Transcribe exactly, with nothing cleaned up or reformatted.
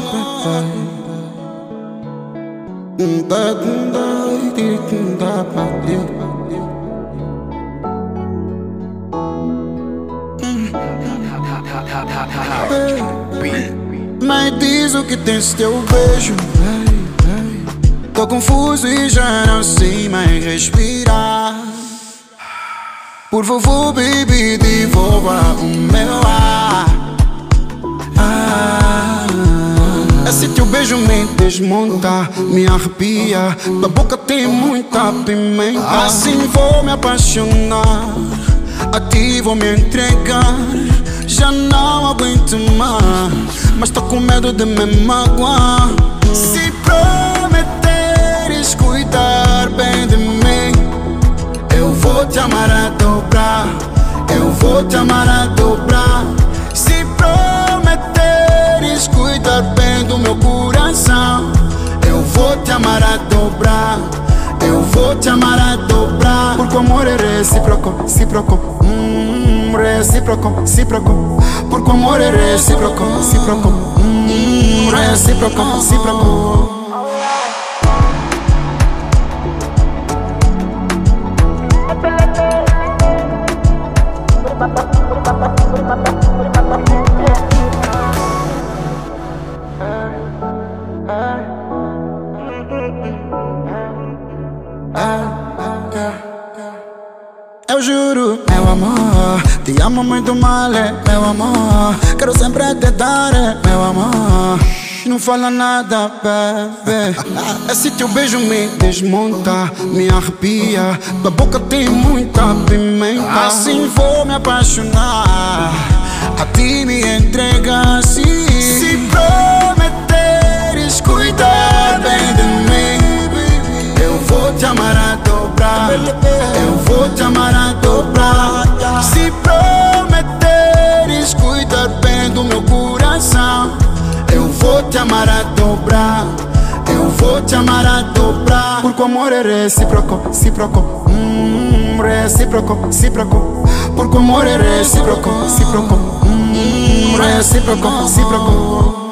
Mas diz o que tens teu beijo. Tô confuso e já não sei mais respirar. Por favor, baby, devolva o meu ar. ah, Esse teu beijo me desmonta, me arrepia. Tua boca tem muita pimenta. Assim vou me apaixonar, a ti vou me entregar. Já não aguento mais, mas tô com medo de me magoar. Se prometeres cuidar bem de mim, eu vou te amar a dobrar, eu vou te amar a dobrar. Se prometeres cuidar bem do meu coração, eu vou te amar a dobrar, eu vou te amar a dobrar. Porque o amor é recíproco, recíproco, hum, recíproco, recíproco. Porque o amor é recíproco, recíproco, hum, recíproco, recíproco. Eu juro, meu amor, te amo muito mal, é, meu amor. Quero sempre te dar, é, meu amor. Não fala nada, bebê. Esse teu beijo me desmonta, me arrepia. Tua boca tem muita pimenta. Assim vou me apaixonar, a ti me entregar. Se, se prometeres cuidar bem de mim, eu vou te amar a dobrar, eu vou te amar a dobrar. Se prometeres cuidar bem do meu coração, eu vou te amar a dobrar, eu vou te amar a dobrar. Porque o amor é recíproco, recíproco, hum, recíproco, recíproco. Porque o amor é recíproco, recíproco, hum, recíproco, recíproco.